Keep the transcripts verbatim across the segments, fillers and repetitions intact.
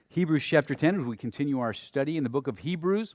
Hebrews chapter ten as we continue our study in the book of Hebrews.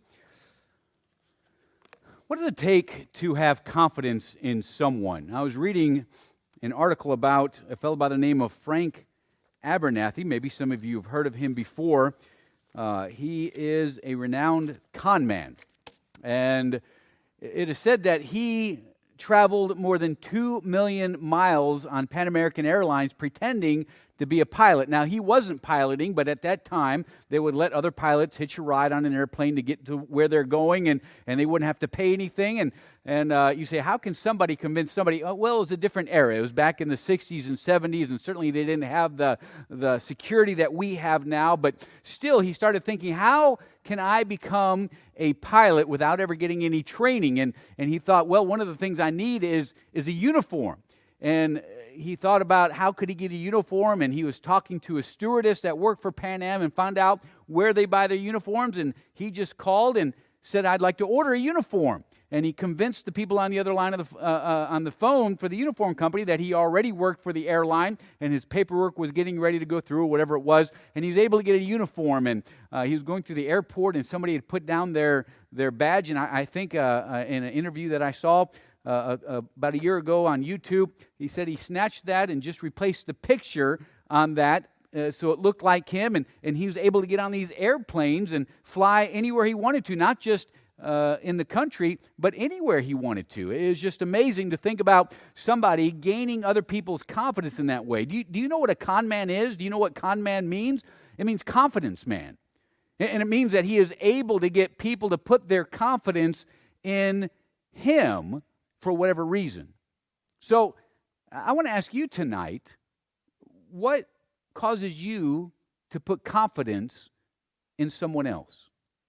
What does it take to have confidence in someone? I was reading an article about a fellow by the name of Frank Abernathy. Maybe some of you have heard of him before. Uh, he is a renowned con man. And it is said that he traveled more than two million miles on Pan American Airlines pretending to be a pilot. Now, he wasn't piloting, but at that time, they would let other pilots hitch a ride on an airplane to get to where they're going, and, and they wouldn't have to pay anything. And, and uh, you say, how can somebody convince somebody? Oh, well, it was a different era. It was back in the sixties and seventies, and certainly they didn't have the, the security that we have now. But still, he started thinking, how can I become a pilot without ever getting any training? And, and he thought, well, one of the things I need is, is a uniform. And he thought about how could he get a uniform, and he was talking to a stewardess that worked for Pan Am and found out where they buy their uniforms, and he just called and said, I'd like to order a uniform. And he convinced the people on the other line of the, uh, uh, on the phone for the uniform company that he already worked for the airline, and his paperwork was getting ready to go through, or whatever it was, and he was able to get a uniform. And uh, he was going through the airport, and somebody had put down their, their badge, and I, I think uh, uh, in an interview that I saw, Uh, uh, about a year ago on YouTube, he said he snatched that and just replaced the picture on that uh, so it looked like him, and, and he was able to get on these airplanes and fly anywhere he wanted to, not just uh, in the country, but anywhere he wanted to. It is just amazing to think about somebody gaining other people's confidence in that way. Do you, do you know what a con man is? Do you know what con man means? It means confidence man. And it means that he is able to get people to put their confidence in him for whatever reason. So I want to ask you tonight, what causes you to put confidence in someone else?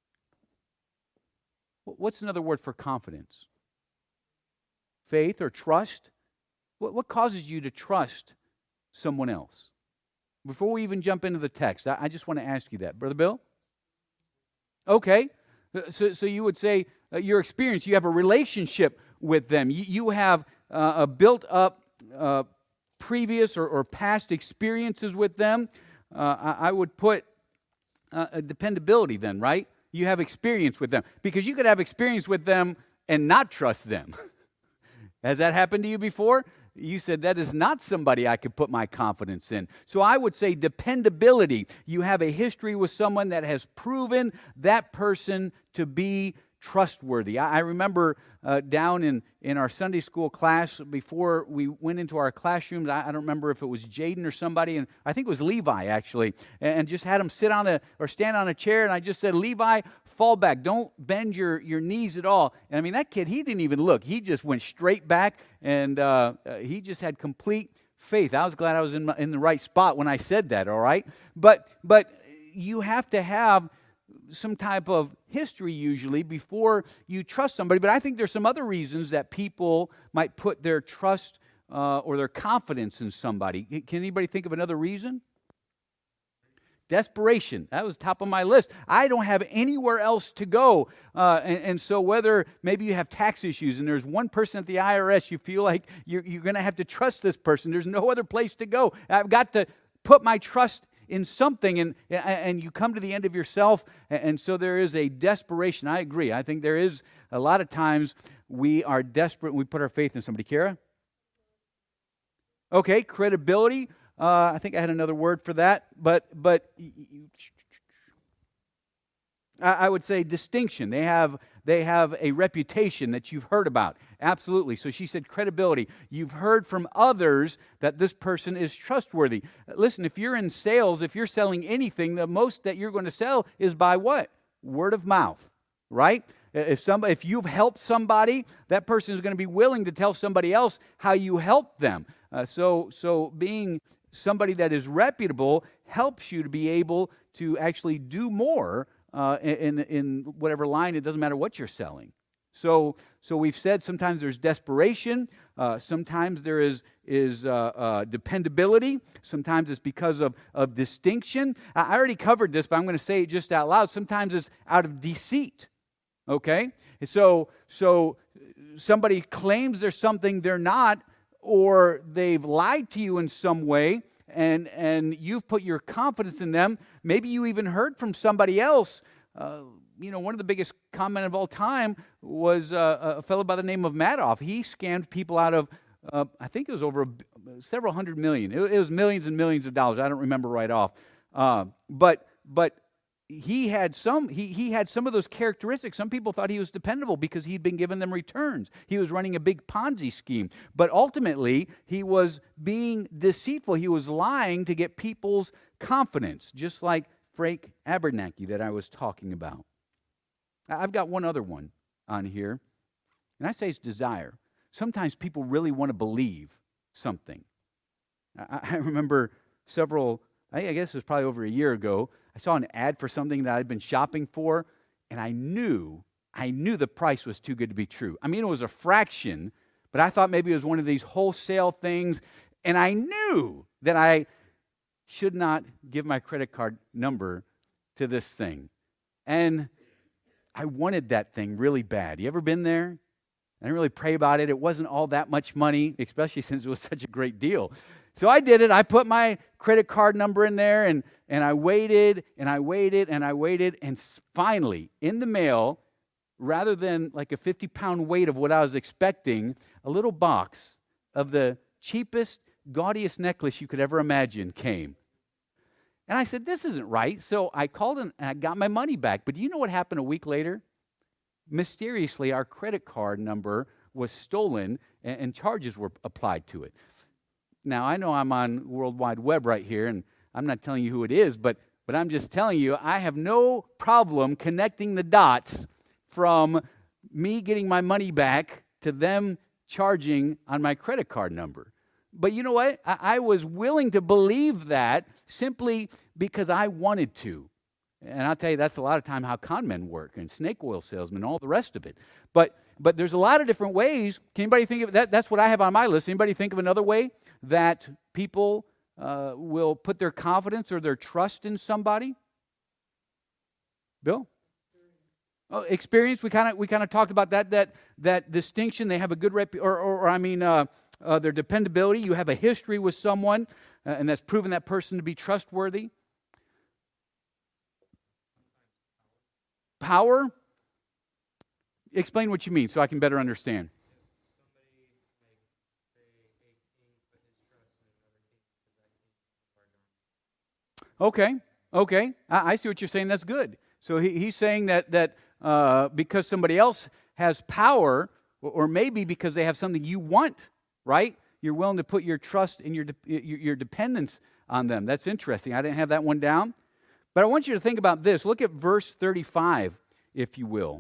What's another word for confidence? Faith or trust? What, what causes you to trust someone else? Before we even jump into the text, I, I just want to ask you that. Brother Bill? Okay. So, so you would say uh, your experience, you have a relationship with them. You, you have uh, a built-up uh, previous or, or past experiences with them. Uh, I, I would put uh, a dependability then, right? You have experience with them. Because you could have experience with them and not trust them. Has that happened to you before? You said, that is not somebody I could put my confidence in. So I would say dependability. You have a history with someone that has proven that person to be trustworthy. I, I remember uh, down in, in our Sunday school class, before we went into our classrooms, I, I don't remember if it was Jaden or somebody, and I think it was Levi actually, and, and just had him sit on a, or stand on a chair, and I just said, Levi, fall back. Don't bend your, your knees at all. And I mean, that kid, he didn't even look. He just went straight back, and uh, uh, he just had complete faith. I was glad I was in, my, in the right spot when I said that, all right? But, but you have to have some type of history usually before you trust somebody. But I think there's some other reasons that people might put their trust uh, or their confidence in somebody. Can anybody think of another reason? Desperation. That was top of my list. I don't have anywhere else to go. Uh, and, and so whether maybe you have tax issues and there's one person at the I R S, you feel like you're, you're going to have to trust this person. There's no other place to go. I've got to put my trust in something, and and you come to the end of yourself, and so there is a desperation. I agree. I think there is a lot of times we are desperate and we put our faith in somebody. Kara? Okay, credibility. Uh, I think I had another word for that, but but I, I would say distinction. They have they have a reputation that you've heard about. Absolutely. So she said credibility. You've heard from others that this person is trustworthy. Listen, if you're in sales, if you're selling anything, the most that you're going to sell is by what? Word of mouth, right? If somebody, if you've helped somebody, that person is going to be willing to tell somebody else how you helped them. Uh, so, so being somebody that is reputable helps you to be able to actually do more uh, in in whatever line. It doesn't matter what you're selling. So, so we've said sometimes there's desperation, uh, sometimes there is is uh, uh, dependability, sometimes it's because of, of distinction. I already covered this, but I'm going to say it just out loud. Sometimes it's out of deceit, okay? So, so somebody claims there's something they're not, or they've lied to you in some way, and, and you've put your confidence in them. Maybe you even heard from somebody else. Uh, you know, one of the biggest comment of all time was uh, a fellow by the name of Madoff. He scammed people out of, uh, I think it was over a, several hundred million. It, it was millions and millions of dollars. I don't remember right off. Uh, but but he had some he he had some of those characteristics. Some people thought he was dependable because he'd been giving them returns. He was running a big Ponzi scheme. But ultimately, he was being deceitful. He was lying to get people's confidence, just like Frank Abernathy that I was talking about. I've got one other one on here, and I say it's desire. Sometimes people really want to believe something. I, I remember several, I guess it was probably over a year ago, I saw an ad for something that I'd been shopping for, and I knew, I knew the price was too good to be true. I mean, it was a fraction, but I thought maybe it was one of these wholesale things, and I knew that I should not give my credit card number to this thing. And I wanted that thing really bad. You ever been there? I didn't really pray about it. It wasn't all that much money, especially since it was such a great deal. So I did it. I put my credit card number in there, and, and I waited, and I waited, and I waited, and finally, in the mail, rather than like a fifty-pound weight of what I was expecting, a little box of the cheapest, gaudiest necklace you could ever imagine came. And I said, this isn't right. So I called and I got my money back. But do you know what happened a week later? Mysteriously, our credit card number was stolen and, and charges were applied to it. Now, I know I'm on World Wide Web right here, and I'm not telling you who it is, but, but I'm just telling you I have no problem connecting the dots from me getting my money back to them charging on my credit card number. But you know what? I, I was willing to believe that simply because I wanted to. And I'll tell you, that's a lot of time how con men work and snake oil salesmen, all the rest of it. But but there's a lot of different ways. Can anybody think of that? That's what I have on my list. Anybody think of another way that people uh, will put their confidence or their trust in somebody? Bill? Oh, experience. We kind of we kind of talked about that that that distinction. They have a good rep, or, or, or I mean, uh, uh, their dependability. You have a history with someone, uh, and that's proven that person to be trustworthy. Power. Explain what you mean, so I can better understand. Okay. Okay. I, I see what you're saying. That's good. So he, he's saying that that. Uh, because somebody else has power, or, or maybe because they have something you want, right? You're willing to put your trust and your, de- your your dependence on them. That's interesting. I didn't have that one down. But I want you to think about this. Look at verse thirty-five, if you will.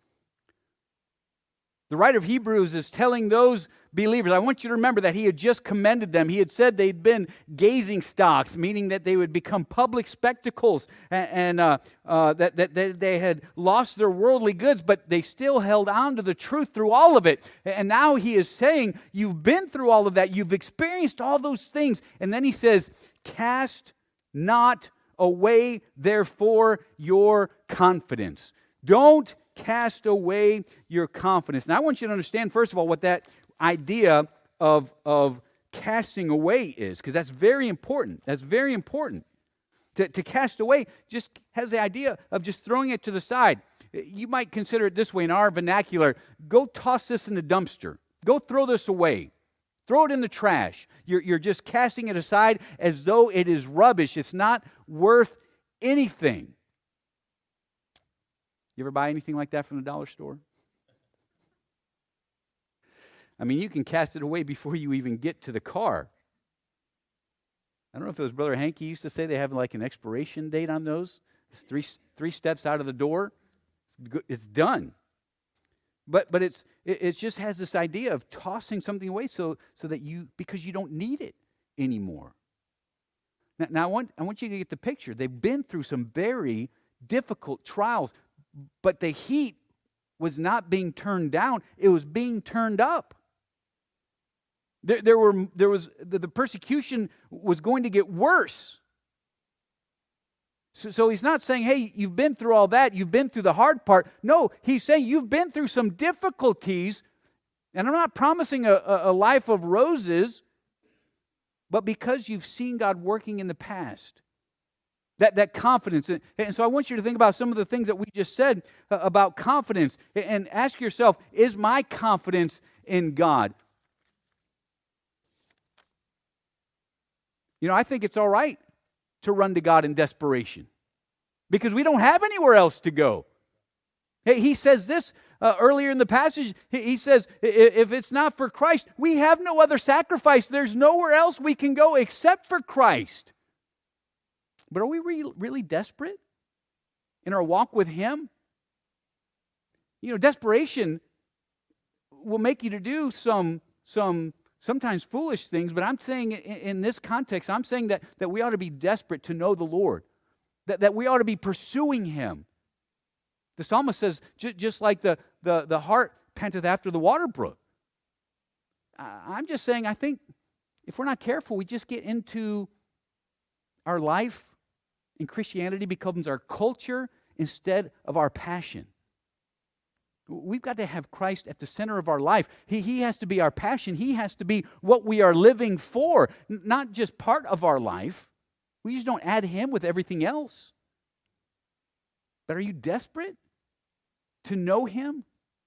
The writer of Hebrews is telling those believers, I want you to remember that he had just commended them. He had said they'd been gazing stocks, meaning that they would become public spectacles, and, and uh, uh, that, that, that they had lost their worldly goods, but they still held on to the truth through all of it. And now he is saying, you've been through all of that. You've experienced all those things. And then he says, cast not away, therefore, your confidence. Don't cast away your confidence. Now, I want you to understand, first of all, what that idea of, of casting away is, because that's very important. That's very important. To, to cast away just has the idea of just throwing it to the side. You might consider it this way in our vernacular. Go toss this in the dumpster. Go throw this away. Throw it in the trash. You're, you're just casting it aside as though it is rubbish. It's not worth anything. You ever buy anything like that from the dollar store? I mean, you can cast it away before you even get to the car. I don't know if it was Brother Hank, he used to say they have like an expiration date on those. It's three three steps out of the door. It's, good, it's done. But but it's it, it just has this idea of tossing something away so so that you because you don't need it anymore. Now, now I want I want you to get the picture. They've been through some very difficult trials. But the heat was not being turned down. It was being turned up. There, there were, there was, the, the persecution was going to get worse. So, so he's not saying, hey, you've been through all that. You've been through the hard part. No, he's saying you've been through some difficulties. And I'm not promising a, a, a life of roses. but because you've seen God working in the past. That, that confidence. And so I want you to think about some of the things that we just said uh, about confidence and ask yourself, is my confidence in God? You know, I think it's all right to run to God in desperation because we don't have anywhere else to go. He says this uh, earlier in the passage. He says, if it's not for Christ, we have no other sacrifice. There's nowhere else we can go except for Christ. But are we re- really desperate in our walk with Him? You know, desperation will make you to do some, some sometimes foolish things, but I'm saying in, in this context, I'm saying that, that we ought to be desperate to know the Lord, that, that we ought to be pursuing Him. The psalmist says, j- just like the, the, the hart panteth after the water brook. I'm just saying, I think if we're not careful, we just get into our life, and Christianity becomes our culture instead of our passion. We've got to have Christ at the center of our life. He, he has to be our passion. He has to be what we are living for, N- not just part of our life. We just don't add Him with everything else. But are you desperate to know Him?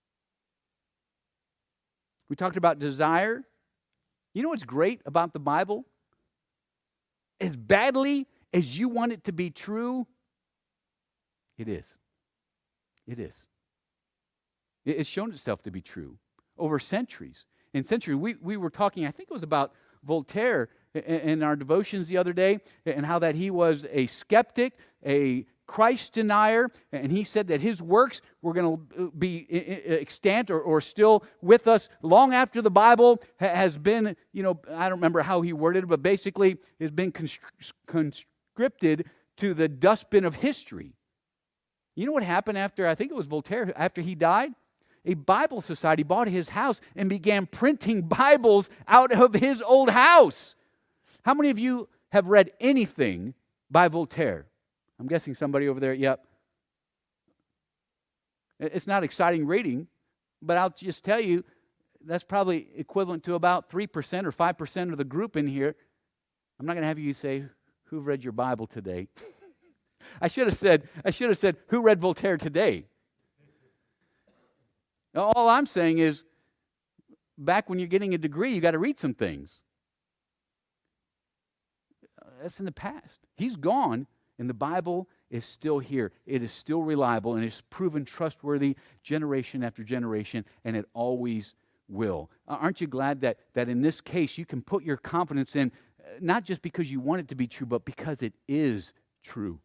We talked about desire. You know what's great about the Bible? As badly as you want it to be true, it is. It is. It's shown itself to be true over centuries. In centuries, we, we were talking, I think it was about Voltaire in our devotions the other day, and how that he was a skeptic, a Christ denier, and he said that his works were going to be extant or, or still with us long after the Bible has been, you know, I don't remember how he worded it, but basically has been conscripted to the dustbin of history. You know what happened after, I think it was Voltaire, after he died? A Bible society bought his house and began printing Bibles out of his old house. How many of you have read anything by Voltaire? I'm guessing somebody over there, yep. It's not exciting reading, but I'll just tell you, that's probably equivalent to about three percent or five percent of the group in here. I'm not going to have you say, who read your Bible today? I should have said, I should have said, who read Voltaire today? All I'm saying is, back when you're getting a degree, you got to read some things. That's in the past. He's gone, and the Bible is still here. It is still reliable, and it's proven trustworthy generation after generation, and it always will. Aren't you glad that, that in this case you can put your confidence in, not just because you want it to be true, but because it is true?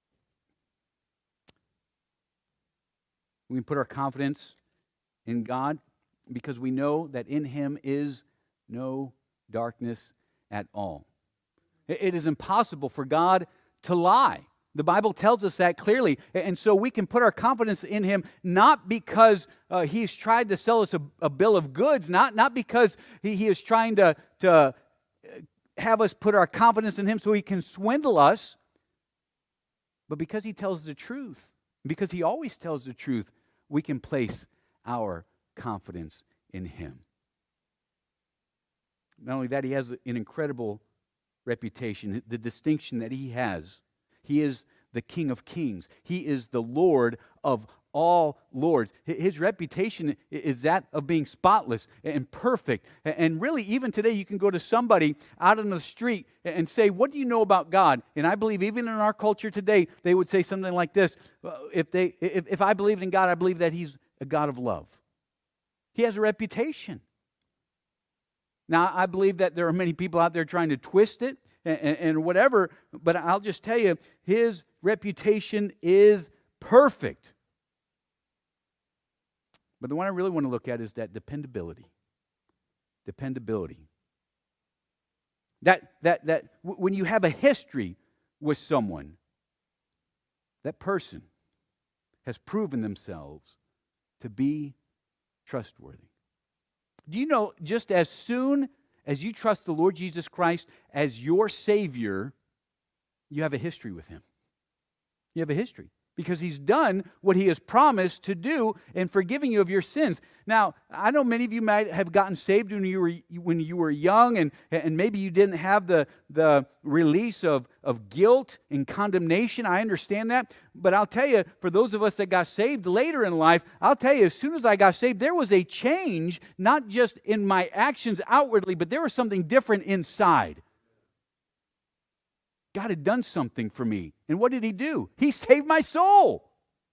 We can put our confidence in God because we know that in Him is no darkness at all. It is impossible for God to lie. The Bible tells us that clearly. And so we can put our confidence in Him not because uh, He's tried to sell us a, a bill of goods, not, not because he, he is trying to, to have us put our confidence in Him so He can swindle us, but because He tells the truth. Because He always tells the truth, we can place our confidence in Him. Not only that, He has an incredible reputation, the distinction that He has. He is the King of Kings. He is the Lord of all lords. His reputation is that of being spotless and perfect. And really, even today, you can go to somebody out on the street and say, what do you know about God? And I believe even in our culture today, they would say something like this. If, they, if, if I believed in God, I believe that He's a God of love. He has a reputation. Now, I believe that there are many people out there trying to twist it and, and, and whatever, but I'll just tell you, His reputation is perfect. But the one I really want to look at is that dependability. Dependability. That, that, that w- when you have a history with someone, that person has proven themselves to be trustworthy. Do you know, just as soon as you trust the Lord Jesus Christ as your Savior, you have a history with Him. You have a history. because he's done what he has promised to do in forgiving you of your sins. Now, I know many of you might have gotten saved when you were when you were young, and, and maybe you didn't have the, the release of, of guilt and condemnation. I understand that. But I'll tell you, for those of us that got saved later in life, I'll tell you, as soon as I got saved, there was a change, not just in my actions outwardly, but there was something different inside. God had done something for me. And what did he do? He saved my soul.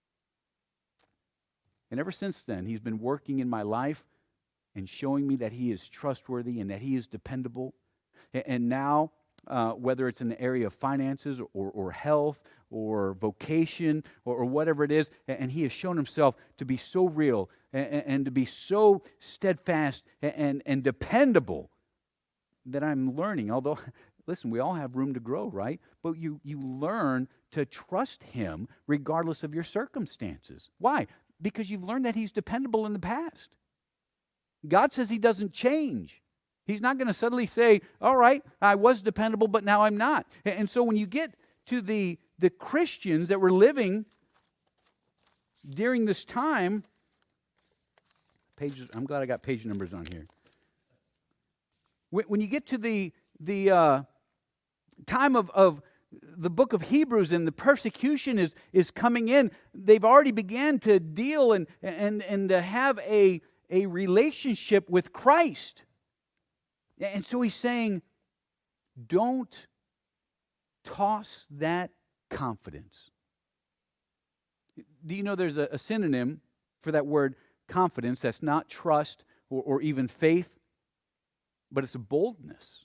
And ever since then, he's been working in my life and showing me that he is trustworthy and that he is dependable. And now, uh, whether it's in the area of finances or, or health or vocation or, or whatever it is, and he has shown himself to be so real and, and to be so steadfast and, and dependable that I'm learning, although... Listen, we all have room to grow, right? But you, you learn to trust him regardless of your circumstances. Why? Because you've learned that he's dependable in the past. God says he doesn't change. He's not going to suddenly say, all right, I was dependable, but now I'm not. And so when you get to the, the Christians that were living during this time, pages, I'm glad I got page numbers on here. When, when you get to the, the uh, time of, of the book of Hebrews and the persecution is, is coming in, they've already began to deal and, and, and to have a, a relationship with Christ. And so he's saying, don't toss that confidence. Do you know there's a, a synonym for that word confidence that's not trust or, or even faith, but it's a boldness.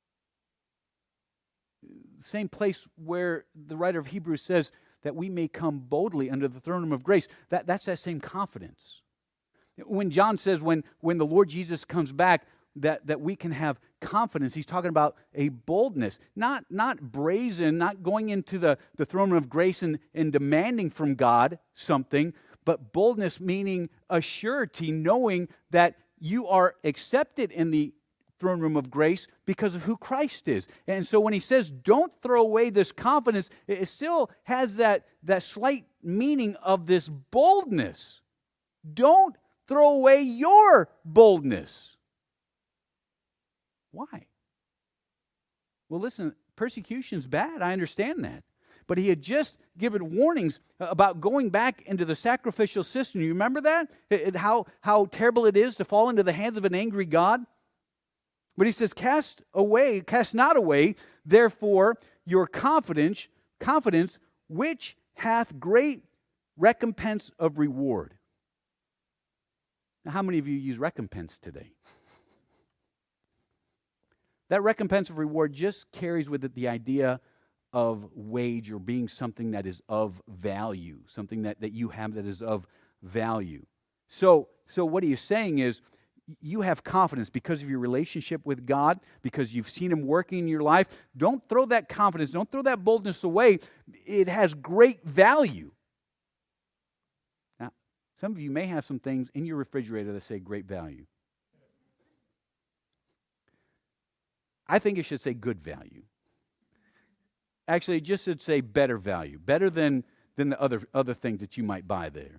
Same place where the writer of Hebrews says that we may come boldly under the throne room of grace. That, that's that same confidence. When John says when, when the Lord Jesus comes back, that, that we can have confidence, he's talking about a boldness. Not, not brazen, not going into the, the throne room of grace and, and demanding from God something, but boldness meaning a surety, knowing that you are accepted in the throne room of grace because of who Christ is. And so when he says don't throw away this confidence, it still has that, that slight meaning of this boldness. Don't throw away your boldness. Why? Well, listen, persecution's bad. I understand that. But he had just given warnings about going back into the sacrificial system. You remember that? It, how, how terrible it is to fall into the hands of an angry God? But he says, cast away, cast not away, therefore, your confidence, confidence, which hath great recompense of reward. Now, how many of you use recompense today? That recompense of reward just carries with it the idea of wage or being something that is of value, something that, that you have that is of value. So, so what he is saying is, you have confidence because of your relationship with God, because you've seen him working in your life. Don't throw that confidence, don't throw that boldness away. It has great value. Now, some of you may have some things in your refrigerator that say great value. I think it should say good value. Actually, it just should say better value, better than, than the other, other things that you might buy there.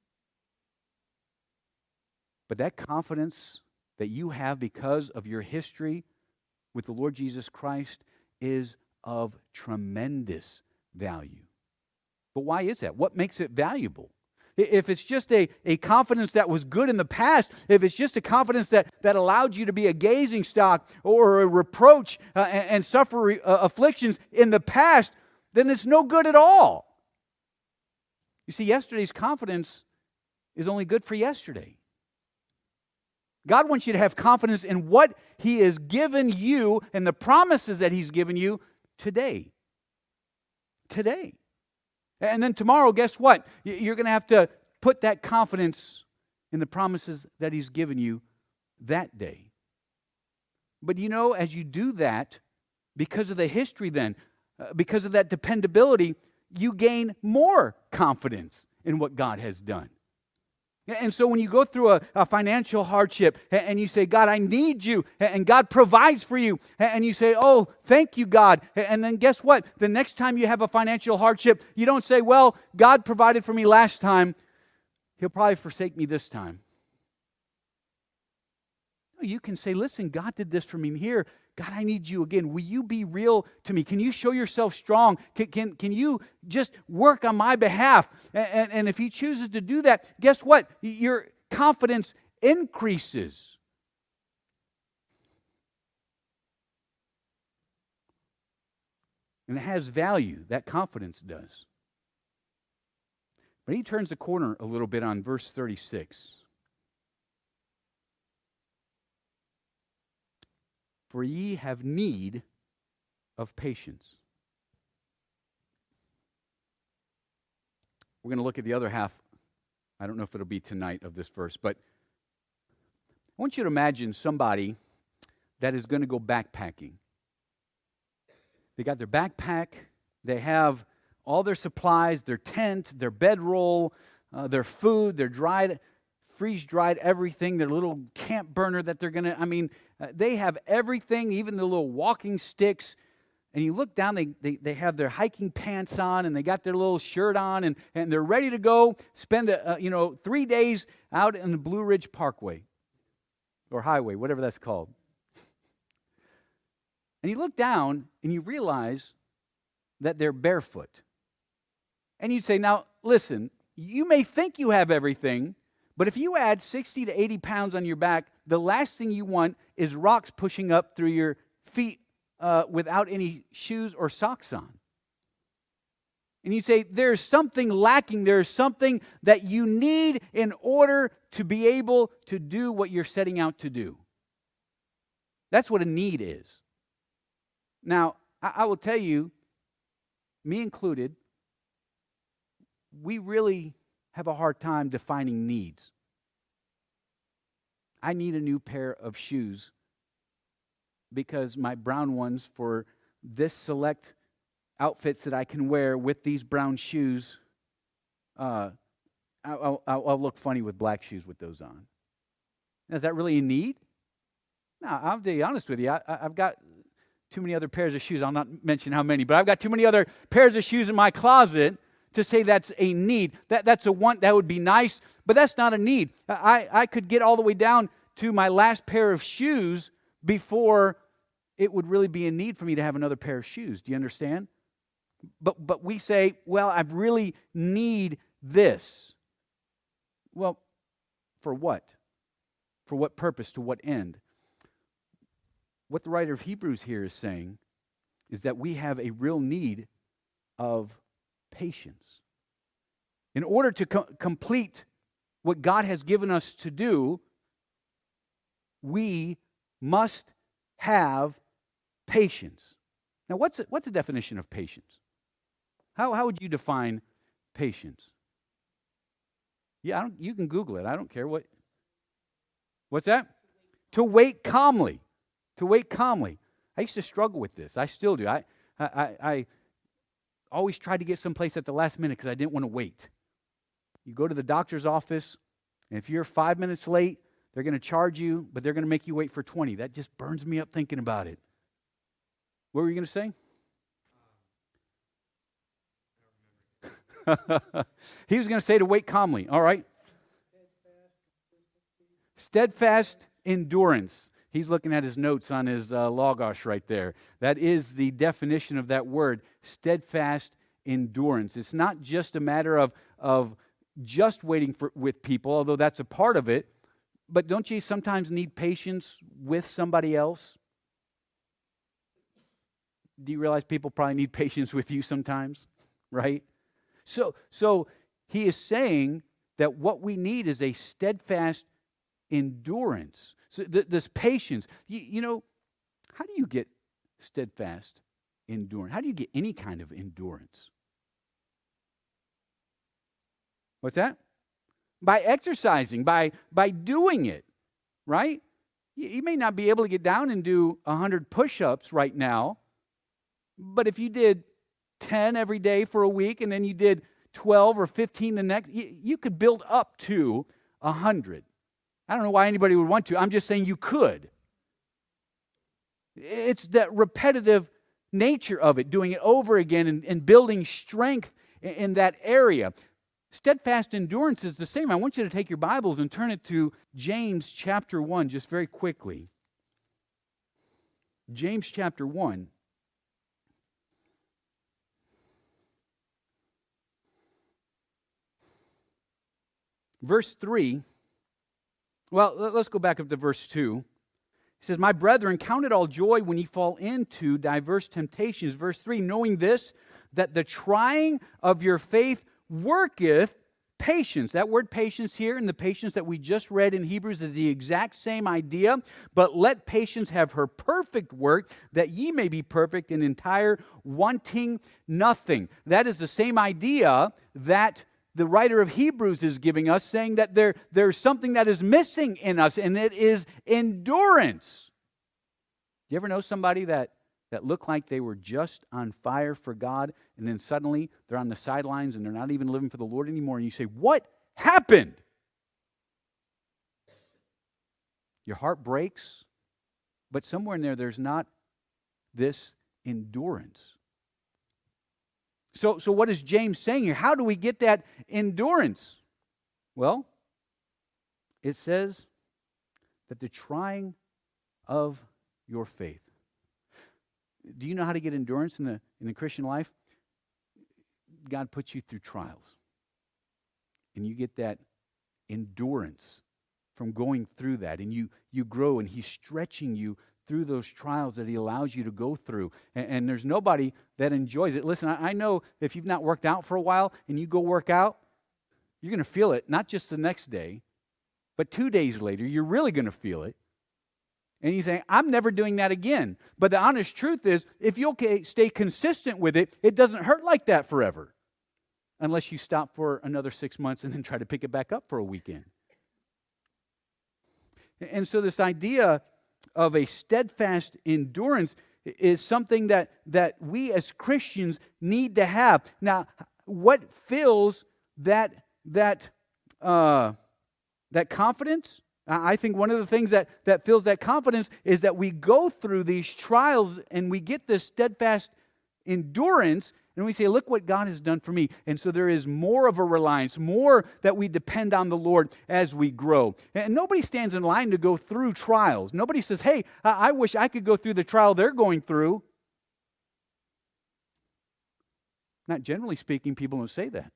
But that confidence that you have because of your history with the Lord Jesus Christ is of tremendous value. But why is that? What makes it valuable? If it's just a, a confidence that was good in the past, if it's just a confidence that, that allowed you to be a gazing stock or a reproach uh, and, and suffer uh, afflictions in the past, then it's no good at all. You see, yesterday's confidence is only good for yesterday. God wants you to have confidence in what he has given you and the promises that he's given you today. Today. And then tomorrow, guess what? You're going to have to put that confidence in the promises that he's given you that day. But you know, as you do that, because of the history then, uh, because of that dependability, you gain more confidence in what God has done. And so when you go through a, a financial hardship and you say, God, I need you, and God provides for you, and you say, oh, thank you, God. And then guess what? The next time you have a financial hardship, you don't say, well, God provided for me last time. He'll probably forsake me this time. You can say, listen, God did this for me here. God, I need you again. Will you be real to me? Can you show yourself strong? Can, can, can you just work on my behalf? And, and, and if he chooses to do that, guess what? Your confidence increases. And it has value. That confidence does. But he turns the corner a little bit on verse thirty-six. For ye have need of patience. We're going to look at the other half. I don't know if it'll be tonight of this verse, but I want you to imagine somebody that is going to go backpacking. They got their backpack, they have all their supplies, their tent, their bedroll, uh, their food, their dried freeze-dried everything, their little camp burner that they're going to, I mean, uh, they have everything, even the little walking sticks. And you look down, they, they, they have their hiking pants on, and they got their little shirt on, and, and they're ready to go spend, a, a, you know, three days out in the Blue Ridge Parkway, or highway, whatever that's called. And you look down, and you realize that they're barefoot. And you'd say, now, listen, you may think you have everything, but if you add sixty to eighty pounds on your back, the last thing you want is rocks pushing up through your feet uh, without any shoes or socks on. And you say, there's something lacking. There's something that you need in order to be able to do what you're setting out to do. That's what a need is. Now, I, I will tell you, me included, we really have a hard time defining needs. I need a new pair of shoes because my brown ones for this select outfits that I can wear with these brown shoes, uh, I'll, I'll, I'll look funny with black shoes with those on. Now, is that really a need? No, I'll be honest with you. I, I've got too many other pairs of shoes. I'll not mention how many, but I've got too many other pairs of shoes in my closet to say that's a need. That, that's a want, that would be nice, but that's not a need. I, I could get all the way down to my last pair of shoes before it would really be a need for me to have another pair of shoes. Do you understand? But, but we say, well, I really need this. Well, for what? For what purpose? To what end? What the writer of Hebrews here is saying is that we have a real need of patience. In order to co- complete what God has given us to do, we must have patience. Now, what's a, what's the definition of patience? How, how would you define patience? Yeah, I don't, you can Google it. I don't care. What? What's that? To wait calmly. To wait calmly. I used to struggle with this. I still do. I, I, I always tried to get someplace at the last minute because I didn't want to wait. You go to the doctor's office, and if you're five minutes late, they're going to charge you, but they're going to make you wait for twenty. That just burns me up thinking about it. What were you going to say? He was going to say to wait calmly. All right. Steadfast endurance. He's looking at his notes on his uh, Logos right there. That is the definition of that word, steadfast endurance. It's not just a matter of, of just waiting for with people, although that's a part of it. But don't you sometimes need patience with somebody else? Do you realize people probably need patience with you sometimes, right? So, so he is saying that what we need is a steadfast endurance. So th- this patience. You, you know, how do you get steadfast endurance? How do you get any kind of endurance? What's that? By exercising, by, by doing it, right? You, you may not be able to get down and do one hundred push-ups right now, but if you did ten every day for a week and then you did twelve or fifteen the next, you, you could build up to a hundred. I don't know why anybody would want to. I'm just saying you could. It's that repetitive nature of it, doing it over again and, and building strength in, in that area. Steadfast endurance is the same. I want you to take your Bibles and turn it to James chapter one just very quickly. James chapter one. Verse three. Well, let's go back up to verse two. He says, "My brethren, count it all joy when ye fall into diverse temptations." Verse three, "Knowing this, that the trying of your faith worketh patience." That word patience here and the patience that we just read in Hebrews is the exact same idea. "But let patience have her perfect work, that ye may be perfect and entire, wanting nothing." That is the same idea that the writer of Hebrews is giving us, saying that there, there's something that is missing in us, and it is endurance. You ever know somebody that, that looked like they were just on fire for God, and then suddenly they're on the sidelines and they're not even living for the Lord anymore, and you say, "What happened?" Your heart breaks, but somewhere in there, there's not this endurance. So, so what is James saying here? How do we get that endurance? Well, it says that the trying of your faith. Do you know how to get endurance in the, in the Christian life? God puts you through trials. And you get that endurance from going through that. And you, you grow, and He's stretching you through those trials that He allows you to go through. And, and there's nobody that enjoys it. Listen, I, I know if you've not worked out for a while and you go work out, you're going to feel it, not just the next day, but two days later, you're really going to feel it. And you say, "I'm never doing that again." But the honest truth is, if you'll stay consistent with it, it doesn't hurt like that forever. Unless you stop for another six months and then try to pick it back up for a weekend. And so this idea of a steadfast endurance is something that, that we as Christians need to have. Now, what fills that, that, uh, that confidence? I think one of the things that, that fills that confidence is that we go through these trials and we get this steadfast endurance, and we say, "Look what God has done for me." And so there is more of a reliance, more that we depend on the Lord as we grow. And nobody stands in line to go through trials. Nobody says, "Hey, I wish I could go through the trial they're going through." Not generally speaking, people don't say that.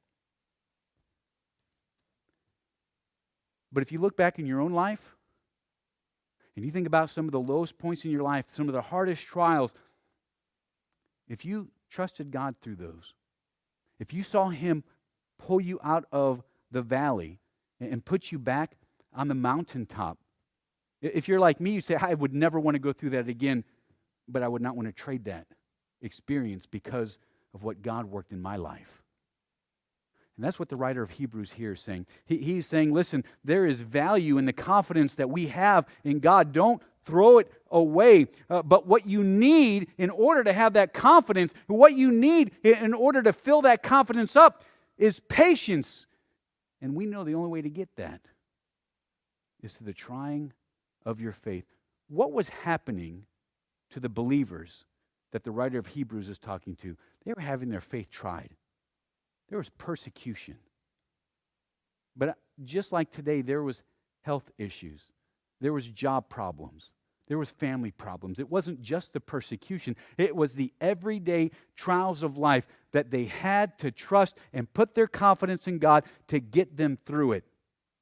But if you look back in your own life, and you think about some of the lowest points in your life, some of the hardest trials, if you trusted God through those, if you saw Him pull you out of the valley and put you back on the mountaintop, if you're like me, you say, "I would never want to go through that again, but I would not want to trade that experience because of what God worked in my life." And that's what the writer of Hebrews here is saying. He, he's saying, listen, there is value in the confidence that we have in God. Don't throw it away. Uh, but what you need in order to have that confidence, what you need in order to fill that confidence up is patience. And we know the only way to get that is through the trying of your faith. What was happening to the believers that the writer of Hebrews is talking to? They were having their faith tried. There was persecution. But just like today, there was health issues. There was job problems. There was family problems. It wasn't just the persecution. It was the everyday trials of life that they had to trust and put their confidence in God to get them through it.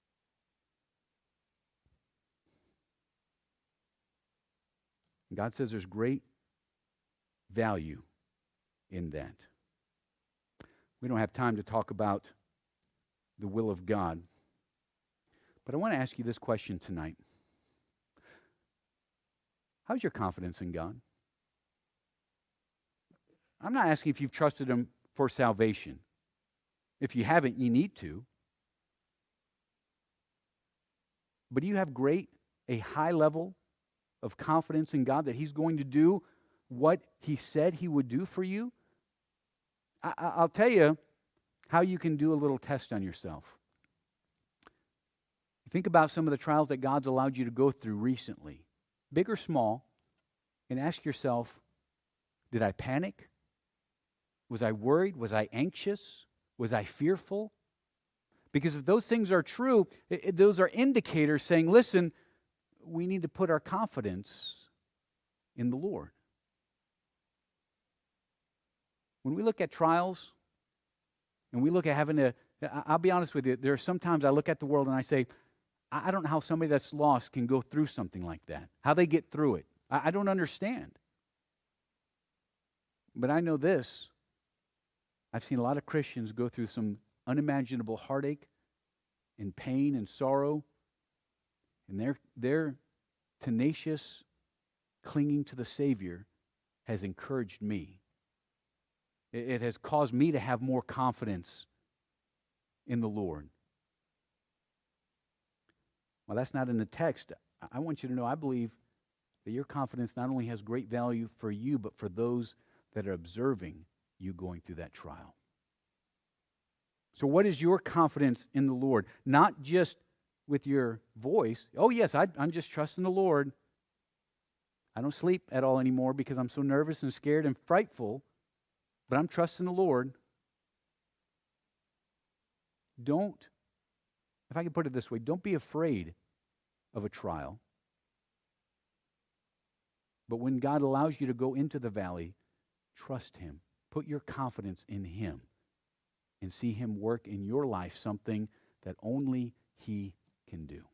God says there's great value in that. We don't have time to talk about the will of God. But I want to ask you this question tonight. How's your confidence in God? I'm not asking if you've trusted Him for salvation. If you haven't, you need to. But do you have great, a high level of confidence in God that He's going to do what He said He would do for you? I, I'll tell you how you can do a little test on yourself. Think about some of the trials that God's allowed you to go through recently, big or small, and ask yourself, did I panic? Was I worried? Was I anxious? Was I fearful? Because if those things are true, it, it, those are indicators saying, listen, we need to put our confidence in the Lord. When we look at trials, and we look at having to, I'll be honest with you, there are sometimes I look at the world and I say, I don't know how somebody that's lost can go through something like that, how they get through it. I, I don't understand. But I know this. I've seen a lot of Christians go through some unimaginable heartache and pain and sorrow, and their, their tenacious clinging to the Savior has encouraged me. It, it has caused me to have more confidence in the Lord. Well, that's not in the text. I want you to know I believe that your confidence not only has great value for you, but for those that are observing you going through that trial. So what is your confidence in the Lord? Not just with your voice. Oh, yes, I, I'm just trusting the Lord. I don't sleep at all anymore because I'm so nervous and scared and frightful, but I'm trusting the Lord. Don't, if I could put it this way, don't be afraid of a trial. But when God allows you to go into the valley, trust Him. Put your confidence in Him and see Him work in your life something that only He can do.